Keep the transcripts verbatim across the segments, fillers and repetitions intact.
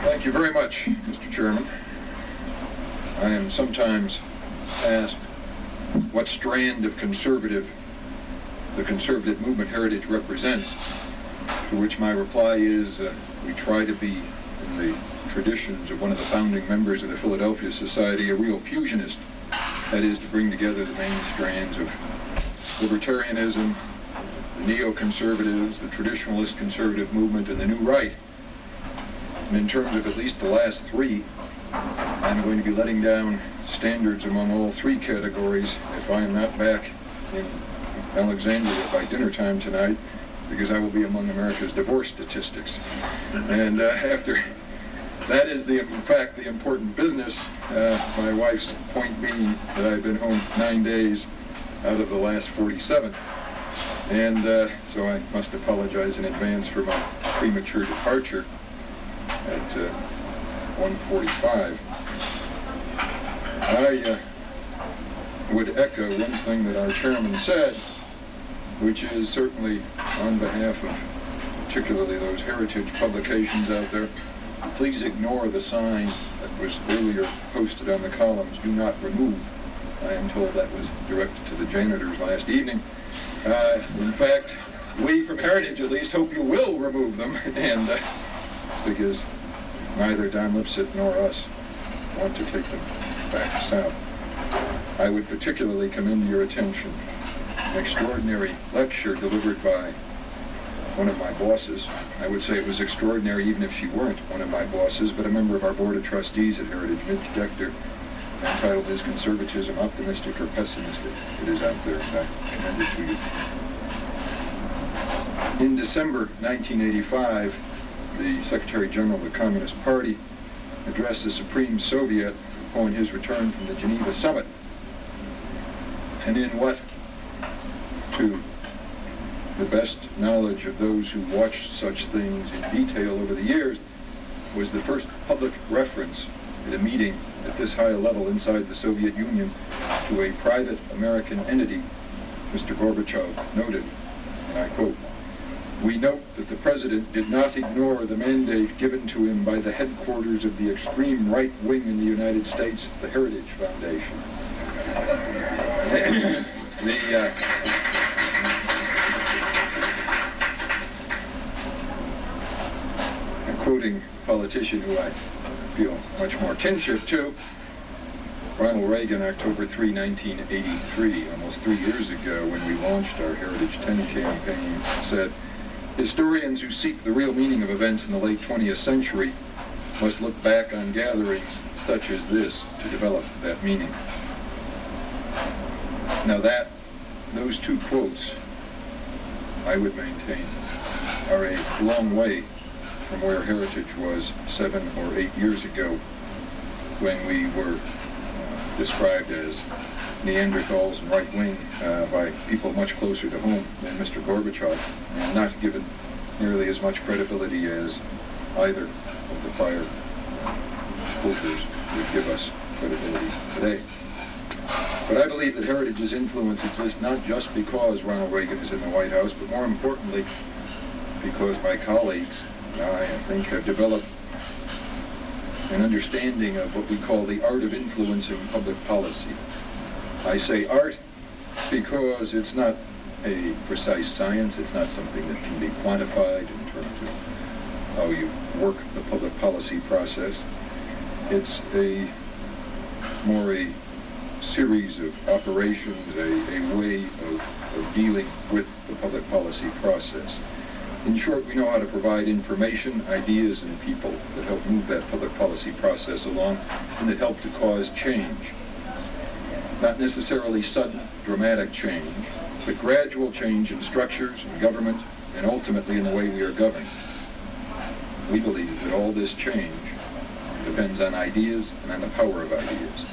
Thank you very much, Mister Chairman. I am sometimes asked what strand of conservative the conservative movement Heritage represents, to which my reply is uh, we try to be, in the traditions of one of the founding members of the Philadelphia Society, a real fusionist. That is, to bring together the main strands of libertarianism, the neoconservatives, the traditionalist conservative movement, and the New Right. And in terms of at least the last three, I'm going to be letting down standards among all three categories if I am not back in Alexandria by dinner time tonight, because I will be among America's divorce statistics. And uh, after that is, the, in fact, the important business, uh, my wife's point being that I've been home nine days out of the last forty-seven. And uh, so I must apologize in advance for my premature departure at uh, one forty-five. I uh, would echo one thing that our chairman said, which is certainly on behalf of particularly those heritage publications out there, please ignore the sign that was earlier posted on the columns, "Do not remove." I am told that was directed to the janitors last evening. Uh, in fact, we from Heritage at least hope you will remove them, and uh, because neither Don Lipset nor us want to take them back south. I would particularly commend to your attention an extraordinary lecture delivered by one of my bosses. I would say it was extraordinary even if she weren't one of my bosses, but a member of our board of trustees at Heritage, Mitch Decter, entitled "Is Conservatism Optimistic or Pessimistic?" It is out there, and I commend it to you. In December nineteen eighty-five, the Secretary General of the Communist Party addressed the Supreme Soviet upon his return from the Geneva Summit. And in what, to the best knowledge of those who watched such things in detail over the years, was the first public reference at a meeting at this high level inside the Soviet Union to a private American entity, Mister Gorbachev noted, and I quote, "We note that the President did not ignore the mandate given to him by the headquarters of the extreme right wing in the United States, the Heritage Foundation." the, uh, I'm quoting a politician who I feel much more kinship to, Ronald Reagan, October third, nineteen eighty-three, almost three years ago when we launched our Heritage ten campaign, said, "Historians who seek the real meaning of events in the late twentieth century must look back on gatherings such as this to develop that meaning." Now that, those two quotes, I would maintain, are a long way from where Heritage was seven or eight years ago, when we were uh, described as Neanderthals and right-wing uh, by people much closer to home than Mister Gorbachev, and not given nearly as much credibility as either of the prior quoters would give us credibility today. But I believe that Heritage's influence exists not just because Ronald Reagan is in the White House, but more importantly, because my colleagues and I, I think, have developed an understanding of what we call the art of influencing public policy. I say art because it's not a precise science. It's not something that can be quantified in terms of how you work the public policy process. It's a more a series of operations, a, a way of, of dealing with the public policy process. In short, we know how to provide information, ideas, and people that help move that public policy process along and that help to cause change. Not necessarily sudden, dramatic change, but gradual change in structures and government and ultimately in the way we are governed. We believe that all this change depends on ideas and on the power of ideas.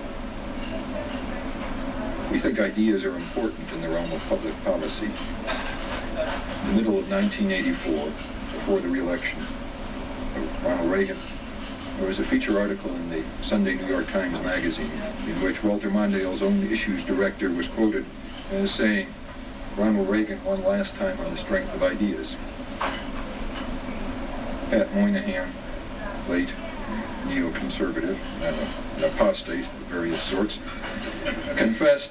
We think ideas are important in the realm of public policy. In the middle of nineteen eighty-four, before the re-election of Ronald Reagan, there was a feature article in the Sunday New York Times magazine in which Walter Mondale's own issues director was quoted as saying, "Ronald Reagan won last time on the strength of ideas." Pat Moynihan, late neoconservative, uh, an apostate of various sorts, confessed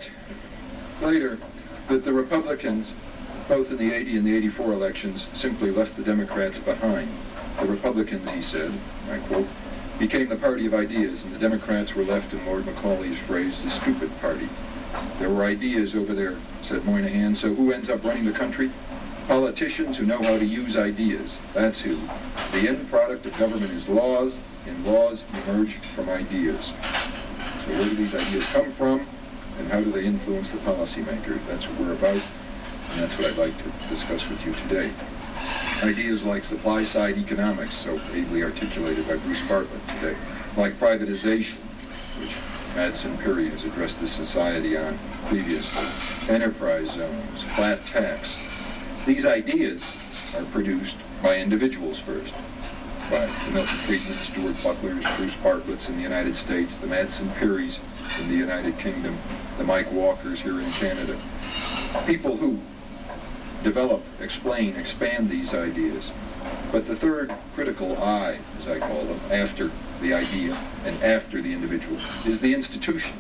later that the Republicans, both in the eighty and the eighty-four elections, simply left the Democrats behind. The Republicans, he said, I quote, became the party of ideas, and the Democrats were left, in Lord Macaulay's phrase, the stupid party. There were ideas over there, said Moynihan, so who ends up running the country? Politicians who know how to use ideas. That's who. The end product of government is laws, and laws emerge from ideas. So where do these ideas come from, and how do they influence the policymakers? That's what we're about, and that's what I'd like to discuss with you today. Ideas like supply-side economics, so ably articulated by Bruce Bartlett today, like privatization, which Madsen Peary has addressed this society on previously, enterprise zones, flat tax. These ideas are produced by individuals first, by the Milton Friedman, Stuart Butlers, Bruce Bartletts in the United States, the Madsen Pearys in the United Kingdom, the Mike Walkers here in Canada. People who develop, explain, expand these ideas. But the third critical I, as I call them, after the idea and after the individual, is the institution.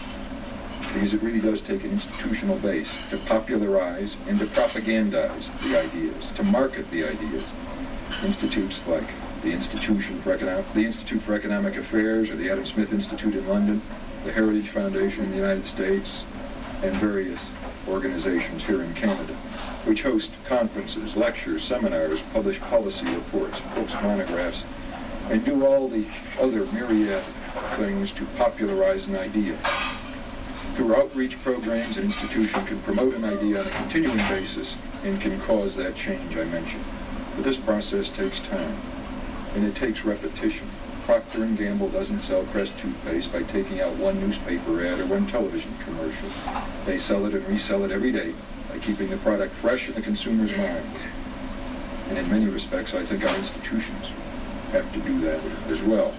Because it really does take an institutional base to popularize and to propagandize the ideas, to market the ideas. Institutes like the Institution for Economic, the Institute for Economic Affairs, or the Adam Smith Institute in London, the Heritage Foundation in the United States, and various organizations here in Canada, which host conferences, lectures, seminars, publish policy reports, books, monographs, and do all the other myriad things to popularize an idea. Through outreach programs, an institution can promote an idea on a continuing basis and can cause that change I mentioned. But this process takes time, and it takes repetition. Procter and Gamble doesn't sell Crest toothpaste by taking out one newspaper ad or one television commercial. They sell it and resell it every day by keeping the product fresh in the consumer's minds. And in many respects, I think our institutions have to do that as well.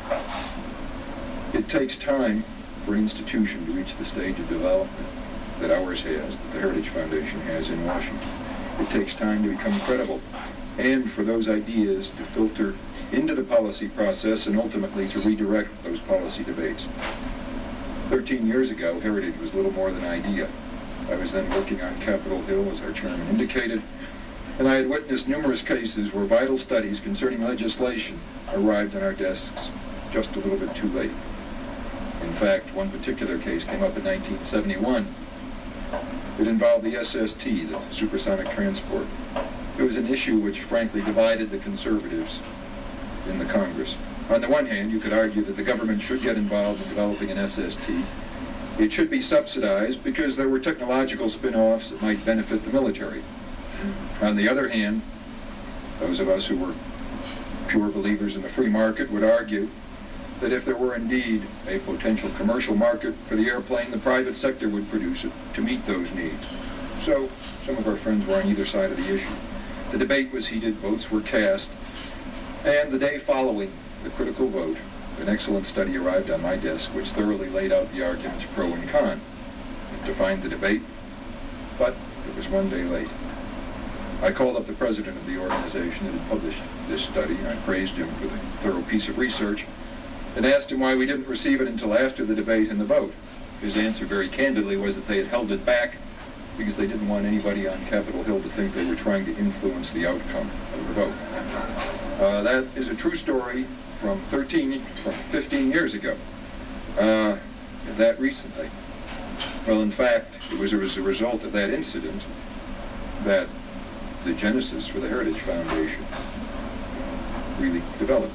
It takes time for an institution to reach the stage of development that ours has, that the Heritage Foundation has in Washington. It takes time to become credible, and for those ideas to filter into the policy process and ultimately to redirect those policy debates. Thirteen years ago, Heritage was little more than an idea. I was then working on Capitol Hill, as our chairman indicated, and I had witnessed numerous cases where vital studies concerning legislation arrived on our desks just a little bit too late. In fact, one particular case came up in nineteen seventy-one. It involved the S S T, the supersonic transport. It was an issue which frankly divided the conservatives in the Congress. On the one hand, you could argue that the government should get involved in developing an S S T. It should be subsidized because there were technological spin-offs that might benefit the military. On the other hand, those of us who were pure believers in the free market would argue that if there were indeed a potential commercial market for the airplane, the private sector would produce it to meet those needs. So some of our friends were on either side of the issue. The debate was heated, votes were cast, and the day following the critical vote, an excellent study arrived on my desk which thoroughly laid out the arguments pro and con. It defined the debate, but it was one day late. I called up the president of the organization that had published this study, and I praised him for the thorough piece of research, and asked him why we didn't receive it until after the debate and the vote. His answer very candidly was that they had held it back because they didn't want anybody on Capitol Hill to think they were trying to influence the outcome of the vote. Uh, that is a true story from thirteen, from fifteen years ago. Uh, that recently. Well, in fact, it was as a result of that incident that the genesis for the Heritage Foundation really developed.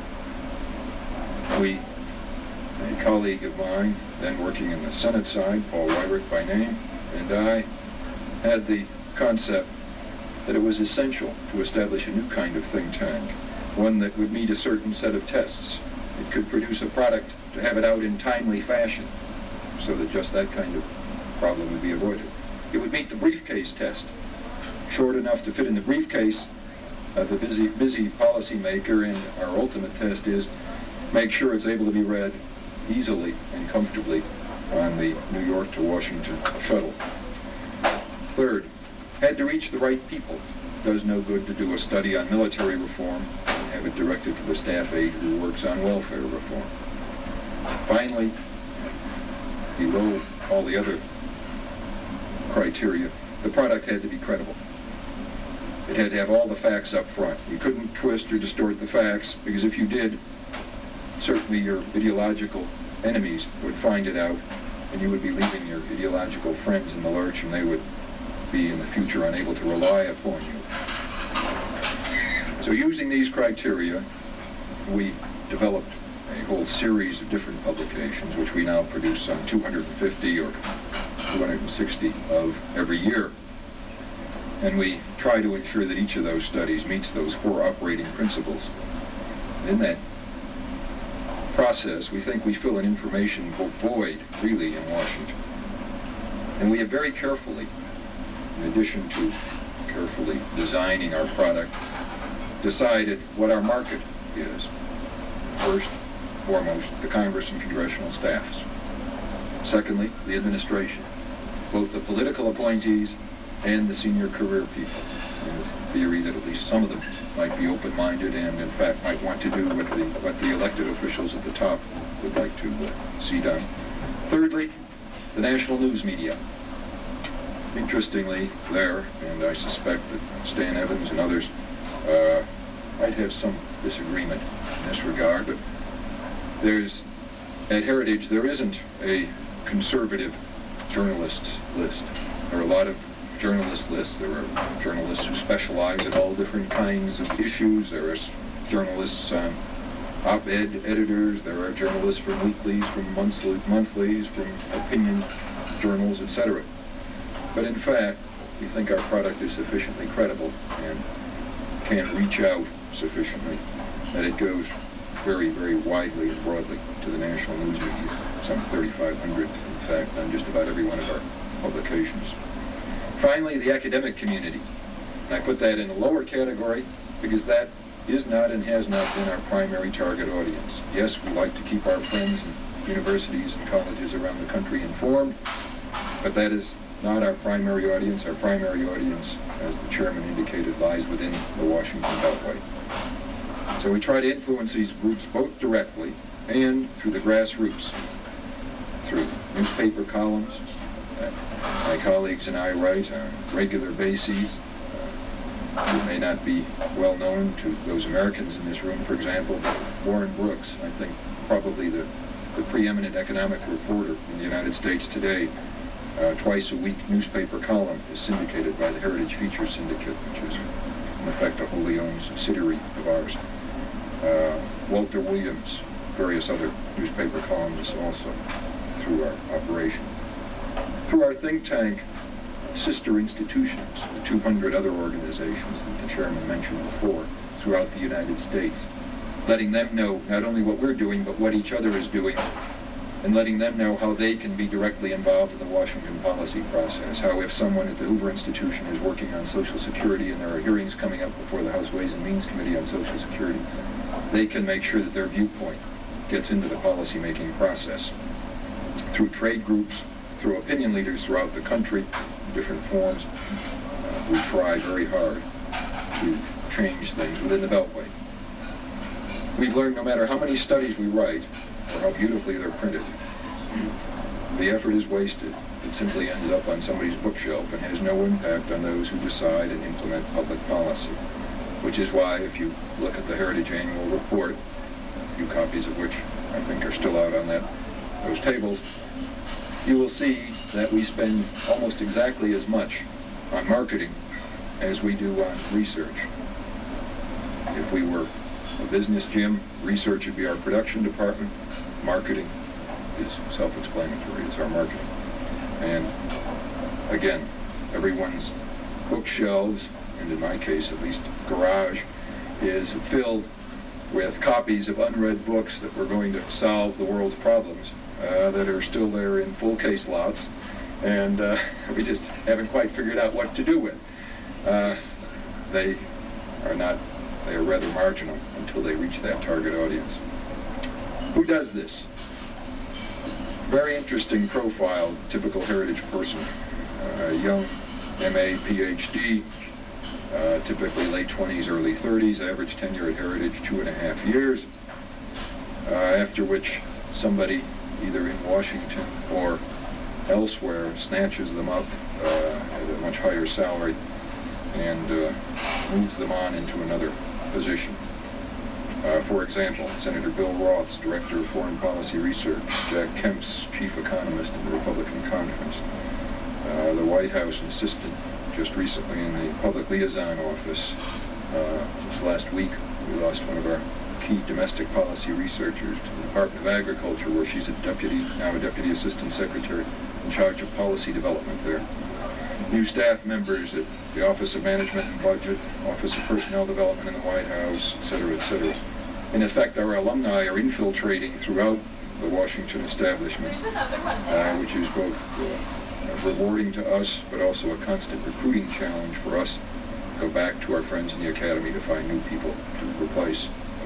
We, a colleague of mine, then working in the Senate side, Paul Weyrich by name, and I had the concept that it was essential to establish a new kind of think tank, one that would meet a certain set of tests. It could produce a product to have it out in timely fashion so that just that kind of problem would be avoided. It would meet the briefcase test, short enough to fit in the briefcase of the busy, busy policymaker, and our ultimate test is make sure it's able to be read easily and comfortably on the New York to Washington shuttle. Third, had to reach the right people. It does no good to do a study on military reform and have it directed to the staff aide who works on welfare reform. Finally, below all the other criteria, the product had to be credible. It had to have all the facts up front. You couldn't twist or distort the facts, because if you did, certainly your ideological enemies would find it out, and you would be leaving your ideological friends in the lurch, and they would be in the future unable to rely upon you. So using these criteria, we developed a whole series of different publications, which we now produce some two hundred fifty or two hundred sixty of every year. And we try to ensure that each of those studies meets those four operating principles. In that process, we think we fill an information void, really, in Washington. And we have very carefully, in addition to carefully designing our product, decided what our market is. First, foremost, the Congress and congressional staffs. Secondly, the administration, both the political appointees and the senior career people. In the theory that at least some of them might be open-minded and, in fact, might want to do what the, what the elected officials at the top would like to uh, see done. Thirdly, the national news media. Interestingly, there, and I suspect that Stan Evans and others uh, might have some disagreement in this regard, but there's, at Heritage, there isn't a conservative journalists list. There are a lot of journalist lists. There are journalists who specialize in all different kinds of issues. There are journalists, um, op-ed editors. There are journalists from weeklies, from monthly, monthlies, from opinion journals, et cetera. But in fact, we think our product is sufficiently credible and can reach out sufficiently that it goes very, very widely and broadly to the national news media. Some thirty-five hundred, in fact, on just about every one of our publications. Finally, the academic community. And I put that in a lower category because that is not and has not been our primary target audience. Yes, we like to keep our friends in universities and colleges around the country informed, but that is not our primary audience. Our primary audience, as the chairman indicated, lies within the Washington Beltway. So we try to influence these groups both directly and through the grassroots, through newspaper columns. Uh, my colleagues and I write on regular bases. Uh, it may not be well known to those Americans in this room, for example, but Warren Brooks, I think probably the, the preeminent economic reporter in the United States today, uh, twice a week newspaper column is syndicated by the Heritage Feature Syndicate, which is in effect a wholly owned subsidiary of ours. Uh, Walter Williams, various other newspaper columnists also through our operation. Through our think tank sister institutions, the two hundred other organizations that the chairman mentioned before throughout the United States, letting them know not only what we're doing, but what each other is doing, and letting them know how they can be directly involved in the Washington policy process, how if someone at the Hoover Institution is working on Social Security and there are hearings coming up before the House Ways and Means Committee on Social Security, they can make sure that their viewpoint gets into the policy-making process. Through trade groups, through opinion leaders throughout the country, in different forms, uh, we try very hard to change things within the Beltway. We've learned no matter how many studies we write, or how beautifully they're printed, the effort is wasted. It simply ends up on somebody's bookshelf and has no impact on those who decide and implement public policy. Which is why, if you look at the Heritage Annual Report, a few copies of which I think are still out on that those tables, you will see that we spend almost exactly as much on marketing as we do on research. If we were a business gym, research would be our production department. Marketing is self-explanatory. It's our marketing. And again, everyone's bookshelves, and in my case at least garage, is filled with copies of unread books that were going to solve the world's problems uh, that are still there in full case lots, and uh, we just haven't quite figured out what to do with. Uh, they are not, they are rather marginal until they reach that target audience. Who does this? Very interesting profile, typical Heritage person, a uh, young M A, P H D, uh, typically late twenties, early thirties, average tenure at Heritage two and a half years, uh, after which somebody either in Washington or elsewhere snatches them up uh, at a much higher salary and uh, moves them on into another position. Uh, for example, Senator Bill Roth's Director of Foreign Policy Research, Jack Kemp's Chief Economist in the Republican Conference, uh, the White House Assistant just recently in the Public Liaison Office. Uh, just last week, we lost one of our key domestic policy researchers to the Department of Agriculture, where she's a deputy, now a Deputy Assistant Secretary in charge of policy development there. New staff members at the Office of Management and Budget, Office of Personnel Development in the White House, et cetera, et cetera. In effect, our alumni are infiltrating throughout the Washington establishment, uh, which is both uh, rewarding to us, but also a constant recruiting challenge for us to go back to our friends in the Academy to find new people to replace.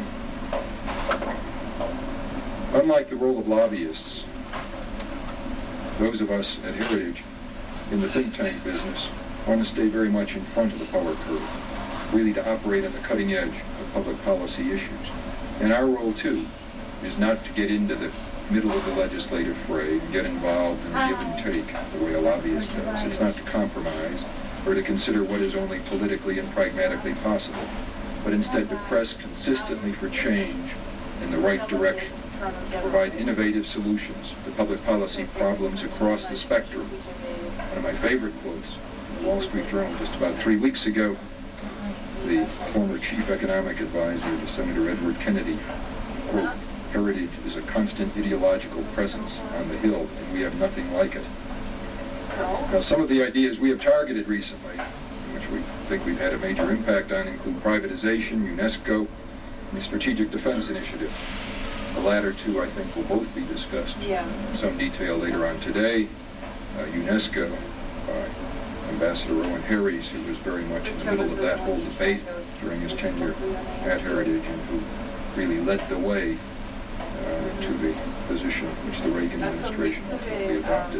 Unlike the role of lobbyists, those of us at Heritage in the think tank business want to stay very much in front of the power curve, really to operate on the cutting edge of public policy issues. And our role, too, is not to get into the middle of the legislative fray and get involved in the give and take the way a lobbyist does. It's not to compromise or to consider what is only politically and pragmatically possible, but instead to press consistently for change in the right direction, to provide innovative solutions to public policy problems across the spectrum. One of my favorite quotes in the Wall Street Journal just about three weeks ago, the former chief economic advisor to Senator Edward Kennedy, quote, "Heritage is a constant ideological presence on the Hill, and we have nothing like it." Now, some of the ideas we have targeted recently, which we think we've had a major impact on, include privatization, UNESCO, and the Strategic Defense Initiative. The latter two, I think, will both be discussed yeah. in some detail later on today. Uh, UNESCO, by Ambassador Owen Harries, who was very much in the middle of that whole debate during his tenure at Heritage, and who really led the way uh, to the position which the Reagan administration ultimately adopted.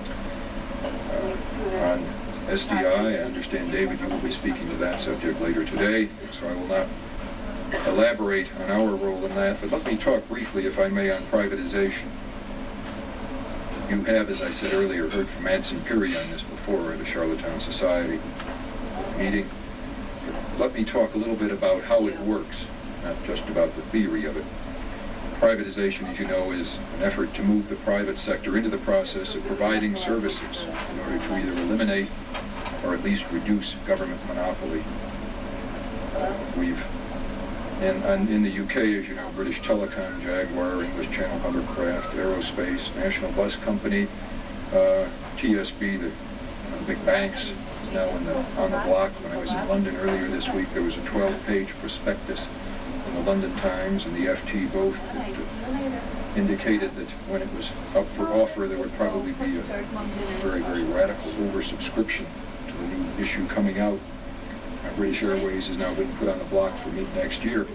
Uh, on S D I, I understand, David, you will be speaking to that subject later today, so I will not elaborate on our role in that, but let me talk briefly, if I may, on privatization. You have, as I said earlier, heard from Madsen Piri on this before at a Charlottetown Society meeting. Let me talk a little bit about how it works, not just about the theory of it. Privatization, as you know, is an effort to move the private sector into the process of providing services in order to either eliminate or at least reduce government monopoly. Uh, we've And, and in the U K, as you know, British Telecom, Jaguar, English Channel Hovercraft, Aerospace, National Bus Company, uh, T S B, the uh, big banks, is now in the, on the block. When I was in London earlier this week, there was a twelve-page prospectus in the London Times and the F T both that uh, indicated that when it was up for offer, there would probably be a very, very radical oversubscription to the new issue coming out. British Airways has now been put on the block for mid-next year.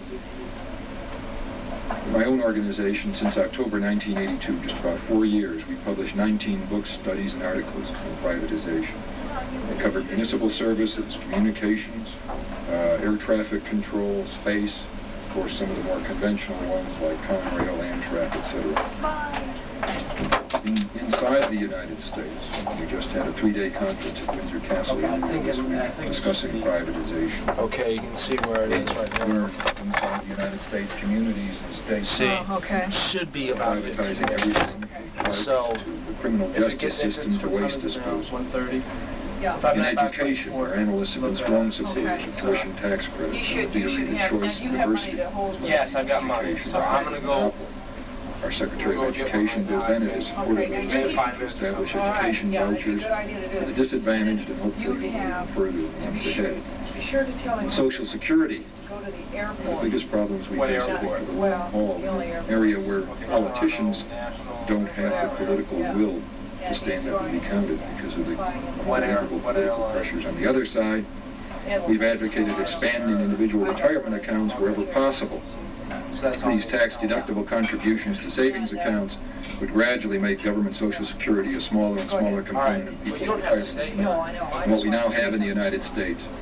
In my own organization, since October nineteen eighty-two, just about four years, we published nineteen books, studies, and articles on privatization. They covered municipal services, communications, uh, air traffic control, space, of course, some of the more conventional ones like Conrail, Amtrak, et cetera. In, inside the United States, we just had a three-day conference at Windsor Castle okay, this week discussing privatization. Okay, you can see where it is right now. We're inside the United States, communities and states. See, oh, okay. Should be about privatizing everything. So, to the criminal justice system to waste disposal. one thirty. Yeah. In education, where analysts have been strong supporters of tuition tax credits, you should, you should have, choice you have money to hold. Yes, I've got money, so I'm going to go. Our Secretary of Education, Bill Bennett, has supported legislation to establish education vouchers for the disadvantaged and hopefully move even further months ahead. Be sure to tell him. And Social Security, to go to the one of airport. the biggest problems we What face is airport? the long haul, an area where politicians don't have the political will to stand up and be counted because of the unbelievable political pressures. On the other side, we've advocated expanding individual retirement accounts wherever possible. These tax-deductible contributions to savings accounts would gradually make government Social Security a smaller and smaller component of people's retirement. No, I know. And what we now have in the United States,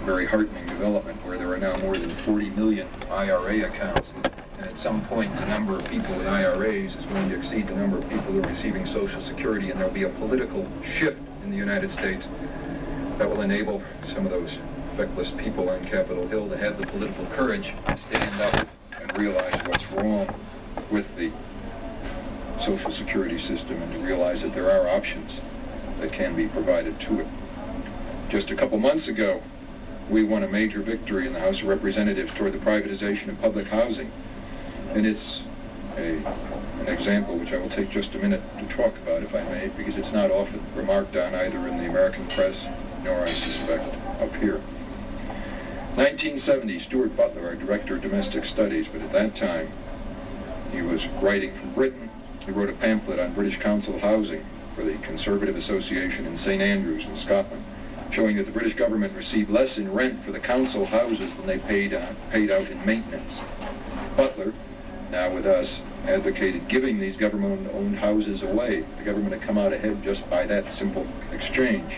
very heartening development where there are now more than forty million I R A accounts. And at some point, the number of people with I R As is going to exceed the number of people who are receiving Social Security, and there'll be a political shift in the United States that will enable some of those feckless people on Capitol Hill to have the political courage to stand up and realize what's wrong with the Social Security system and to realize that there are options that can be provided to it. Just a couple months ago, we won a major victory in the House of Representatives toward the privatization of public housing. And it's a, an example which I will take just a minute to talk about, if I may, because it's not often remarked on either in the American press nor, I suspect, up here. nineteen seventy, Stuart Butler, our Director of Domestic Studies, but at that time he was writing from Britain. He wrote a pamphlet on British Council housing for the Conservative Association in Saint Andrews in Scotland, showing that the British government received less in rent for the council houses than they paid, uh, paid out in maintenance. Butler, now with us, advocated giving these government-owned houses away. The government had come out ahead just by that simple exchange.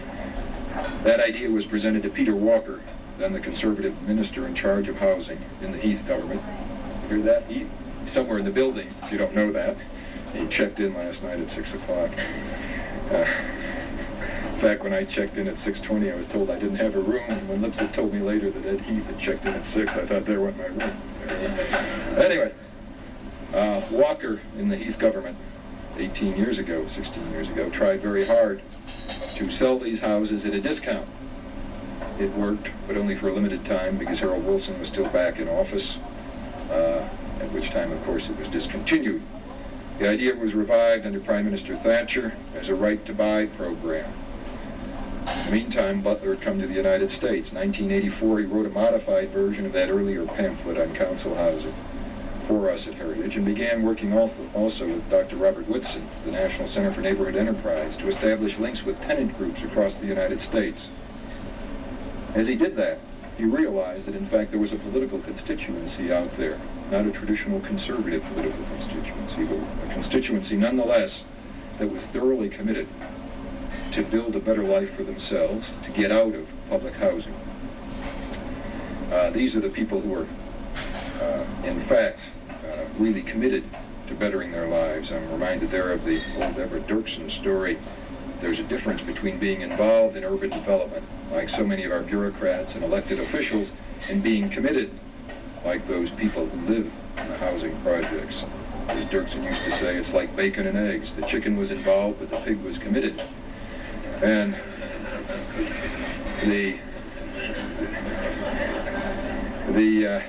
That idea was presented to Peter Walker, then the Conservative minister in charge of housing in the Heath government. You hear that? He, somewhere in the building, if you don't know that. He checked in last night at six o'clock. Uh, in fact, when I checked in at six twenty, I was told I didn't have a room, and when Lipset told me later that Ed Heath had checked in at six, I thought there went my room. Anyway, uh, Walker in the Heath government, eighteen years ago, sixteen years ago, tried very hard to sell these houses at a discount. It worked, but only for a limited time because Harold Wilson was still back in office, uh, at which time, of course, it was discontinued. The idea was revived under Prime Minister Thatcher as a right-to-buy program. In the meantime, Butler had come to the United States. In nineteen eighty-four, he wrote a modified version of that earlier pamphlet on council housing for us at Heritage, and began working also with Doctor Robert Whitson, the National Center for Neighborhood Enterprise, to establish links with tenant groups across the United States. As he did that, he realized that in fact there was a political constituency out there, not a traditional conservative political constituency, but a constituency nonetheless that was thoroughly committed to build a better life for themselves, to get out of public housing. Uh, these are the people who are, uh, in fact, uh, really committed to bettering their lives. I'm reminded there of the old Everett Dirksen story. There's a difference between being involved in urban development, like so many of our bureaucrats and elected officials, and being committed, like those people who live in the housing projects. As Dirksen used to say, it's like bacon and eggs. The chicken was involved, but the pig was committed. And the the uh,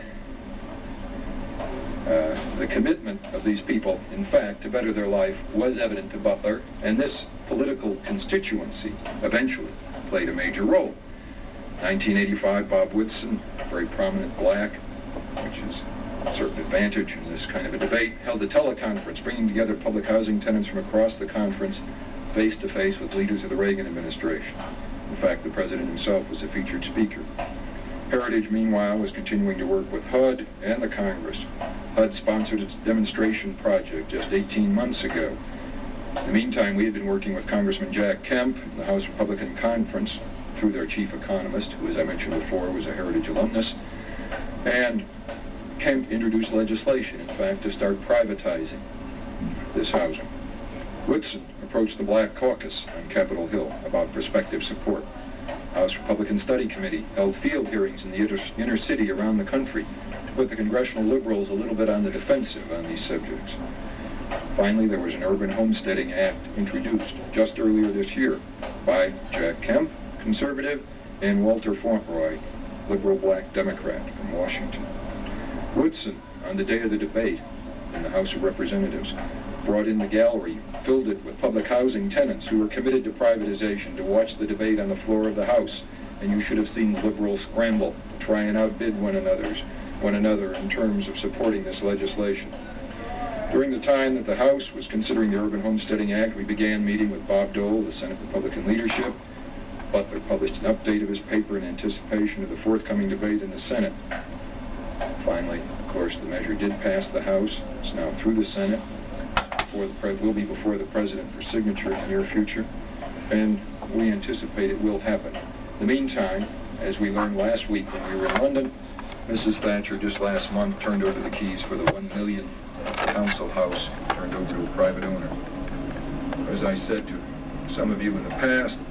uh, the commitment of these people, in fact, to better their life was evident to Butler, and this political constituency eventually played a major role. nineteen eighty-five, Bob Whitson, a very prominent black, which is a certain advantage in this kind of a debate, held a teleconference bringing together public housing tenants from across the conference face-to-face with leaders of the Reagan administration. In fact, the president himself was a featured speaker. Heritage, meanwhile, was continuing to work with H U D and the Congress. H U D sponsored its demonstration project just eighteen months ago. In the meantime, we had been working with Congressman Jack Kemp in the House Republican Conference through their chief economist, who, as I mentioned before, was a Heritage alumnus. And Kemp introduced legislation, in fact, to start privatizing this housing. Whitson approached the Black Caucus on Capitol Hill about prospective support. House Republican Study Committee held field hearings in the inner, inner city around the country to put the congressional liberals a little bit on the defensive on these subjects. Finally, there was an Urban Homesteading Act introduced just earlier this year by Jack Kemp, conservative, and Walter Fauntleroy, liberal black Democrat from Washington. Whitson, on the day of the debate in the House of Representatives, brought in the gallery, filled it with public housing tenants who were committed to privatization to watch the debate on the floor of the House. And you should have seen liberals scramble to try and outbid one another's, one another in terms of supporting this legislation. During the time that the House was considering the Urban Homesteading Act, we began meeting with Bob Dole, the Senate Republican leadership. Butler published an update of his paper in anticipation of the forthcoming debate in the Senate. Finally, of course, the measure did pass the House. It's now through the Senate. Before the pre- will be before the President for signature in the near future, and we anticipate it will happen. In the meantime, As we learned last week when we were in London, Missus Thatcher just last month turned over the keys for the one million council house turned over to a private owner. As I said to some of you in the past,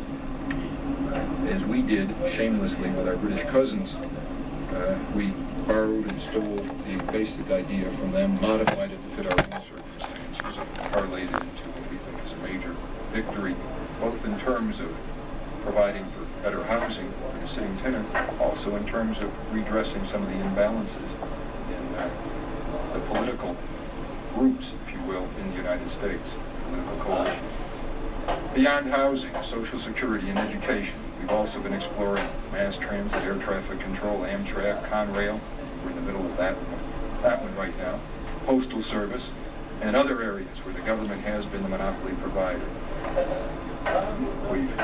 as we did shamelessly with our British cousins, uh, we borrowed and stole the basic idea from them, modified it to fit our own circumstances, and parlayed it into what we think is a major victory, both in terms of providing for better housing for the sitting tenants, also in terms of redressing some of the imbalances in uh, the political groups, if you will, in the United States, political coalitions. Beyond housing, social security, and education, we've also been exploring mass transit, air traffic control, Amtrak, Conrail. We're in the middle of that one, that one right now. Postal service, and other areas where the government has been the monopoly provider. We've,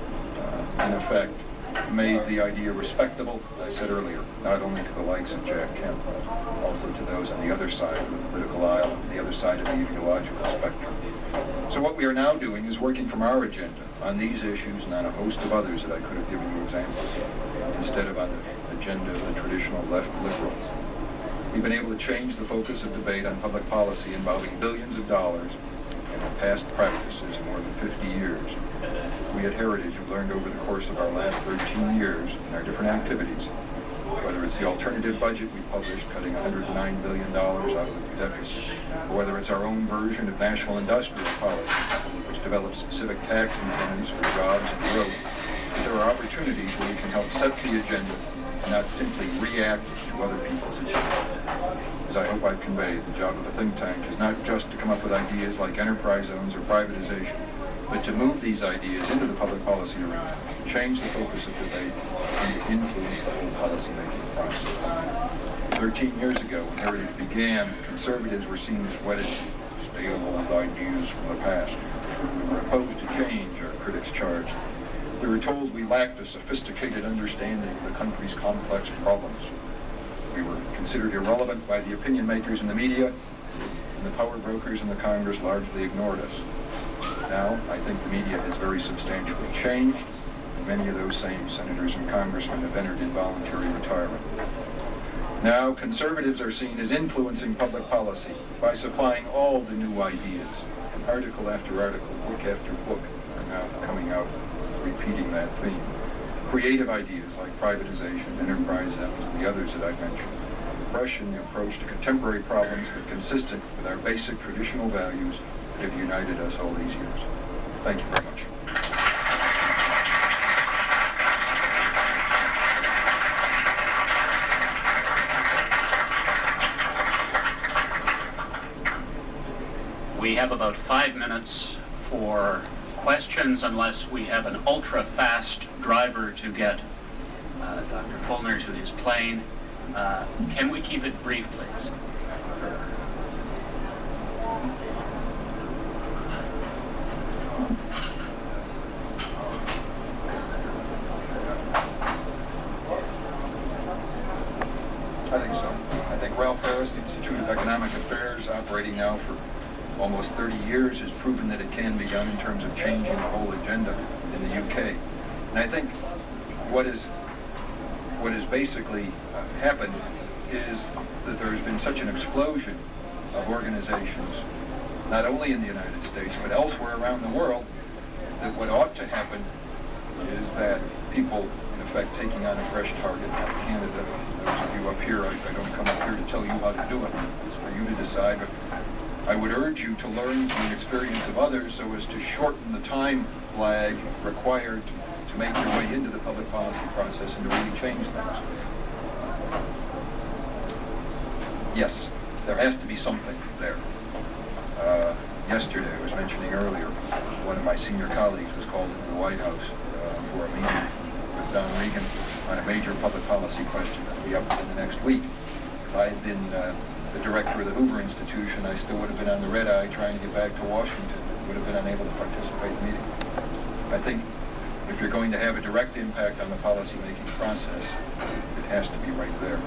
uh, in effect, made the idea respectable, as I said earlier, not only to the likes of Jack Kemp, also to those on the other side of the political aisle, on the other side of the ideological spectrum. So what we are now doing is working from our agenda on these issues and on a host of others that I could have given you examples of, instead of on the agenda of the traditional left liberals. We've been able to change the focus of debate on public policy involving billions of dollars and the past practices of more than fifty years. We at Heritage have learned over the course of our last thirteen years in our different activities, whether it's the alternative budget we published, cutting one hundred nine billion dollars out of the deficit, or whether it's our own version of national industrial policy, which develops specific tax incentives for jobs and growth, that there are opportunities where we can help set the agenda and not simply react to other people's agenda. As I hope I've conveyed, the job of a think tank is not just to come up with ideas like enterprise zones or privatization, but to move these ideas into the public policy arena, change the focus of debate, and to influence the whole policy-making process. Thirteen years ago, when Heritage began, conservatives were seen as wedded to stale old ideas from the past. We were opposed to change, our critics charged. We were told we lacked a sophisticated understanding of the country's complex problems. We were considered irrelevant by the opinion makers in the media, and the power brokers in the Congress largely ignored us. Now, I think the media has very substantially changed, and many of those same senators and congressmen have entered involuntary retirement. Now, conservatives are seen as influencing public policy by supplying all the new ideas, and article after article, book after book, are now coming out repeating that theme. Creative ideas like privatization, enterprise zones, and the others that I've mentioned, fresh in the approach to contemporary problems, but consistent with our basic traditional values that have united us all these years. Thank you very much. We have about five minutes for questions, unless we have an ultra-fast driver to get uh, Doctor Fulner to his plane. Uh, can we keep it brief, please? I think so. I think Ralph Harris, the Institute of Economic Affairs, operating now for almost thirty years, has proven that it can be done in terms of changing the whole agenda in the U K. And I think what is what has basically uh, happened is that there has been such an explosion of organizations, not only in the United States, but elsewhere around the world, that what ought to happen is that people, in effect, taking on a fresh target, not Canada. Those of you up here, I, I don't come up here to tell you how to do it. It's for you to decide. But I would urge you to learn from the experience of others so as to shorten the time lag required to, to make your way into the public policy process and to really change things. Yes, there has to be something there. Uh, yesterday, I was mentioning earlier, one of my senior colleagues was called into the White House uh, for a meeting with Don Regan on a major public policy question that will be up within the next week. If I had been uh, the director of the Hoover Institution, I still would have been on the red eye trying to get back to Washington. Would have been unable to participate in the meeting. I think if you're going to have a direct impact on the policy-making process, it has to be right there.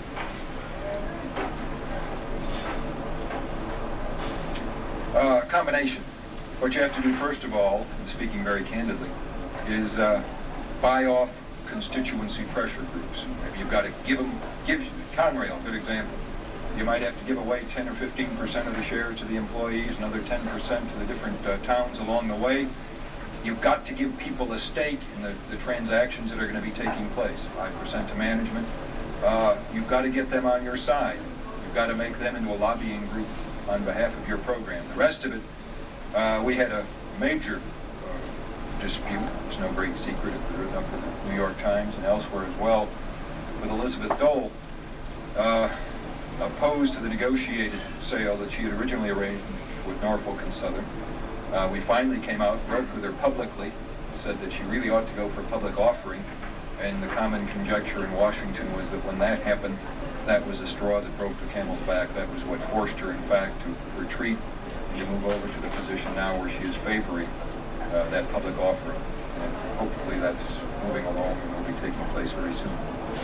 Uh, comment combination. What you have to do first of all, and speaking very candidly, is uh, buy off constituency pressure groups. Maybe you've got to give them, give Conrail, a good example. You might have to give away ten or fifteen percent of the shares to the employees, another ten percent to the different uh, towns along the way. You've got to give people a stake in the, the transactions that are going to be taking place, five percent to management. Uh, you've got to get them on your side. You've got to make them into a lobbying group on behalf of your program. The rest of it, uh, we had a major uh, dispute. It's no great secret. It's written up in the New York Times and elsewhere as well, with Elizabeth Dole, uh, opposed to the negotiated sale that she had originally arranged with Norfolk and Southern. Uh, we finally came out, wrote with her publicly, said that she really ought to go for public offering, and the common conjecture in Washington was that when that happened, that was the straw that broke the camel's back. That was what forced her, in fact, to retreat and to move over to the position now where she is favoring uh, that public offering. And hopefully that's moving along and will be taking place very soon.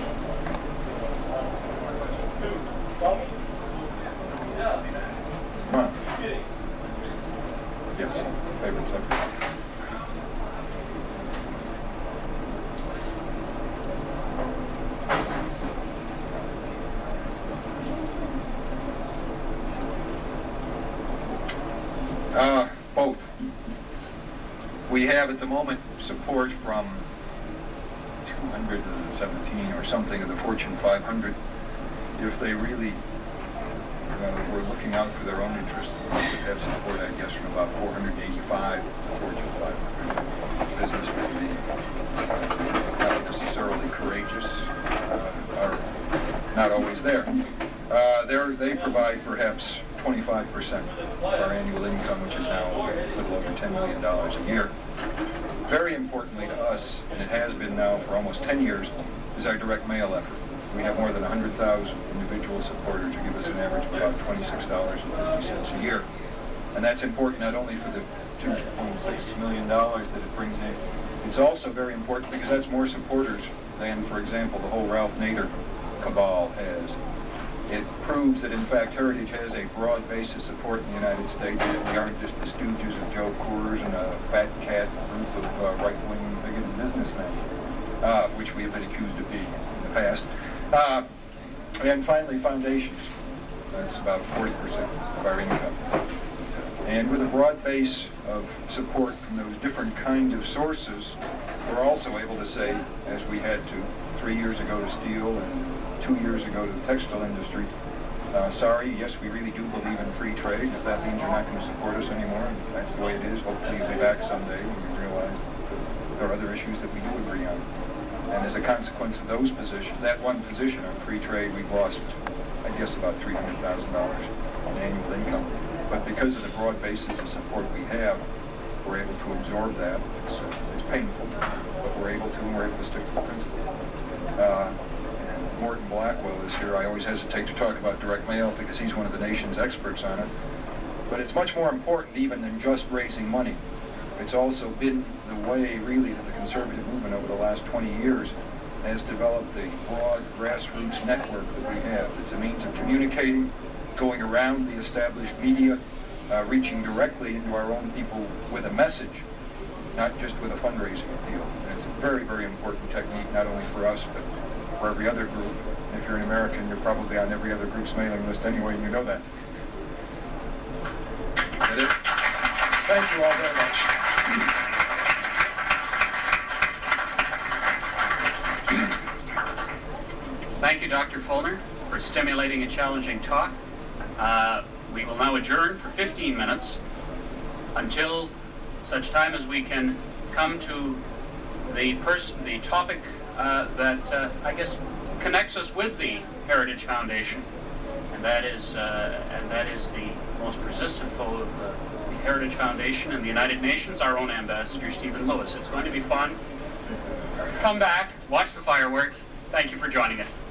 Come on. Yes, favorite subject. Uh, both. We have at the moment support from two hundred seventeen or something of the Fortune five hundred. If they really uh, were looking out for their own interests, we would have support, I guess, from about four hundred eighty-five Fortune five hundred. Business would be not necessarily courageous, uh, are not always there. Uh, they provide perhaps twenty-five percent of our annual income, which is now a little over ten million dollars a year. Very importantly to us, and it has been now for almost ten years, is our direct mail effort. We have more than one hundred thousand individual supporters who give us an average of about twenty-six dollars and fifty cents a year. And that's important not only for the two point six million dollars that it brings in, it's also very important because that's more supporters than, for example, the whole Ralph Nader cabal has. It proves that, in fact, Heritage has a broad base of support in the United States, that we aren't just the stooges of Joe Coors and a fat cat group of uh, right-wing bigoted businessmen, uh, which we have been accused of being in the past. Uh, and finally, foundations. That's about forty percent of our income. And with a broad base of support from those different kind of sources, we're also able to say, as we had to three years ago to steel and two years ago to the textile industry, uh, sorry, yes, we really do believe in free trade. If that means you're not going to support us anymore, that's the way it is. Hopefully you'll be back someday when we realize that there are other issues that we do agree on. And as a consequence of those positions, that one position on free trade, we've lost, I guess, about three hundred thousand dollars in annual income. But because of the broad basis of support we have, we're able to absorb that. It's, uh, it's painful, but we're able to, and we're able to stick to the principle. Uh, and Morton Blackwell is here. I always hesitate to talk about direct mail because he's one of the nation's experts on it. But it's much more important even than just raising money. It's also been the way, really, that the conservative movement over the last twenty years has developed a broad grassroots network that we have. It's a means of communicating, going around the established media, uh, reaching directly into our own people with a message, not just with a fundraising appeal. And it's a very, very important technique, not only for us, but for every other group. If you're an American, you're probably on every other group's mailing list anyway, and you know that. Is that it? Thank you all very much. Thank you, Doctor Foellner, for stimulating and challenging talk. Uh, we will now adjourn for fifteen minutes until such time as we can come to the person, the topic uh, that uh, I guess connects us with the Heritage Foundation, and that is uh, and that is the most persistent foe of uh, the Heritage Foundation and the United Nations, our own ambassador, Stephen Lewis. It's going to be fun. Come back, watch the fireworks. Thank you for joining us.